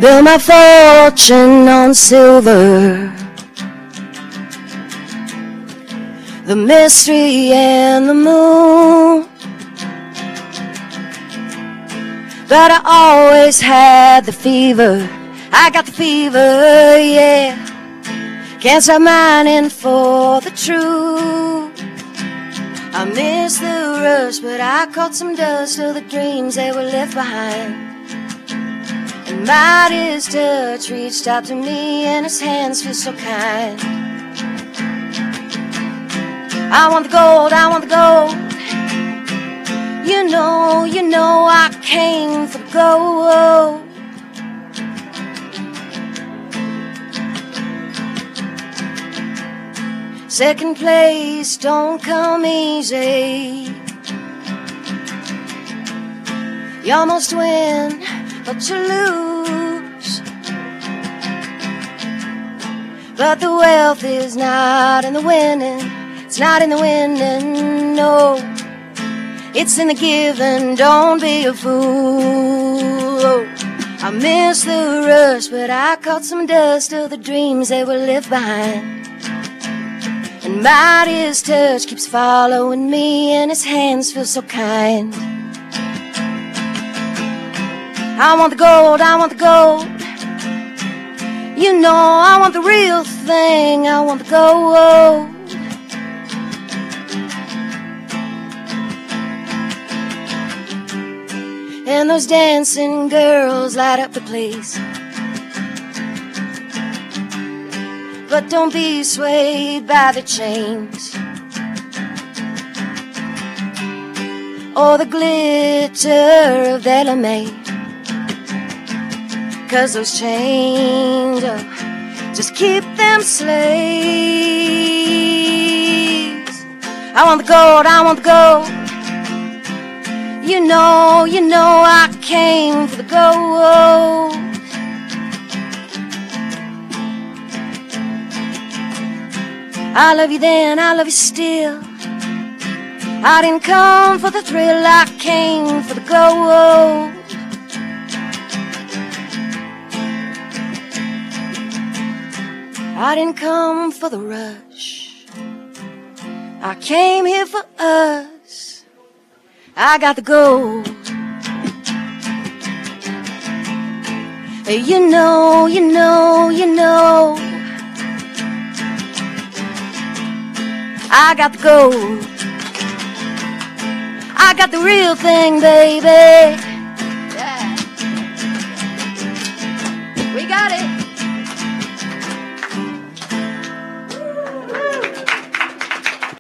Build my fortune on silver, the mystery and the moon. But I always had the fever. I got the fever, yeah. Can't stop mining for the truth. I miss the rush, but I caught some dust of the dreams they were left behind. And Mighty's touch reached out to me, and his hands feel so kind. I want the gold, I want the gold. You know I came for the gold. Second place don't come easy. You almost win, but you lose. But the wealth is not in the winning. It's not in the winning, no. It's in the giving, don't be a fool. I miss the rush, but I caught some dust of the dreams they were left behind. And Mighty's touch keeps following me, and his hands feel so kind. I want the gold, I want the gold. You know I want the real thing, I want the gold. And those dancing girls light up the place. But don't be swayed by the chains or the glitter of their lame. 'Cause those chains, just keep them slaves. I want the gold, I want the gold. You know I came for the gold. I love you then, I love you still. I didn't come for the thrill, I came for the gold. I didn't come for the rush, I came here for us. I got the gold. You know I got the gold. I got the real thing, baby.